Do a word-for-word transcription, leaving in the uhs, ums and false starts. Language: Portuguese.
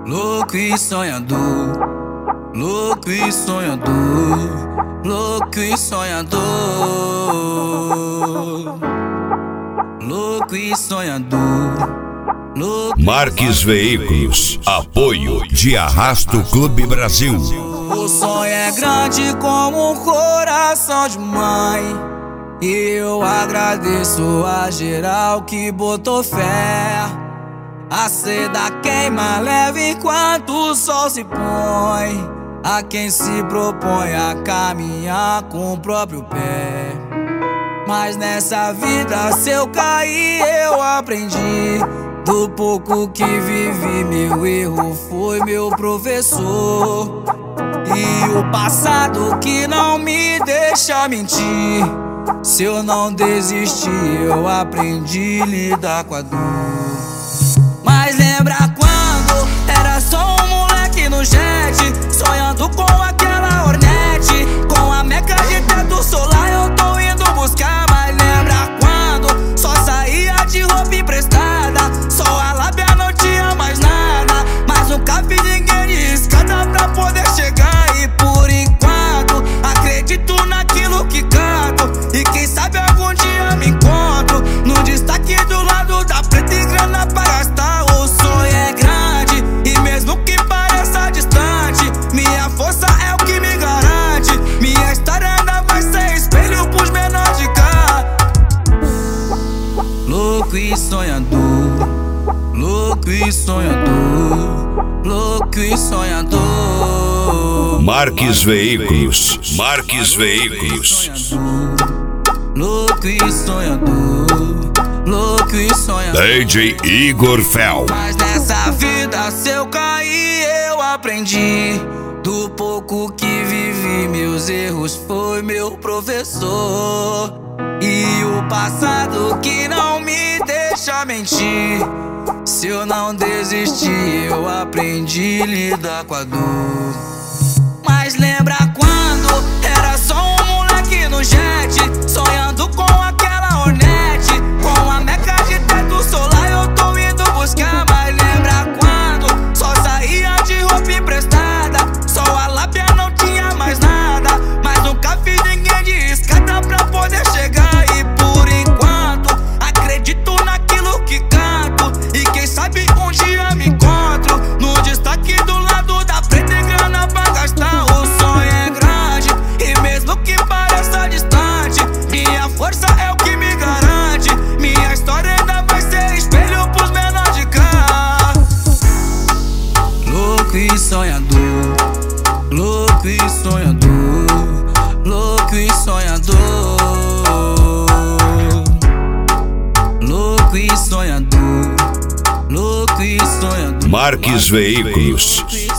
louco e sonhador, louco e sonhador, louco e sonhador, louco e sonhador. Marques Veículos, apoio de Arrasto Clube Brasil. O sonho é grande como um coração de mãe, e eu agradeço a geral que botou fé. A seda queima leve enquanto o sol se põe, a quem se propõe a caminhar com o próprio pé. Mas nessa vida, se eu cair, eu aprendi. Do pouco que vivi, meu erro foi meu professor. E o passado que não me deixa mentir. Se eu não desistir, eu aprendi a lidar com a dor. Mas lembra quando era só um moleque no jet, sonhando com aquela Hornet, com a meca de teto solar eu tô indo buscar. Mas lembra quando só saía de roupa emprestada, só a lábia não tinha mais nada, mas nunca vi ninguém de escada pra poder chegar. E por enquanto acredito naquilo que canto, e quem sabe algum dia me encontro no destaque do lado da preta e grana pra gastar. O sonho é grande e mesmo que pareça distante, minha força é o que me garante. Minha história ainda vai ser espelho pros menores de cá. Louco e sonhador, louco e sonhador, louco e sonhador. Marques Veículos, Marques Veículos. Louco e sonhador, louco e sonhador. D J Igor Fel. Mas nessa vida, se eu cair, eu aprendi. Do pouco que vivi, meus erros foi meu professor. E o passado que não me deixa mentir. Se eu não desistir, eu aprendi a lidar com a dor. Mas lembra quando era só um moleque no jet, sonhando com aquela Hornet, com a meca de teto solar eu tô indo buscar. Mas lembra quando só saía de roupa emprestada, só a lábia não tinha mais nada, mas nunca vi ninguém de escada pra poder chegar. E por enquanto acredito naquilo que canto, e quem sabe um dia me encontro no destaque do lado da preta e grana pra gastar. O sonho é grande e mesmo que pareça distante, minha força é o que me garante. Minha história ainda vai ser espelho pros menores de cá. Louco e sonhador, louco e sonhador, louco e sonhador, louco e sonhador, louco e sonhador. Marques Veículos.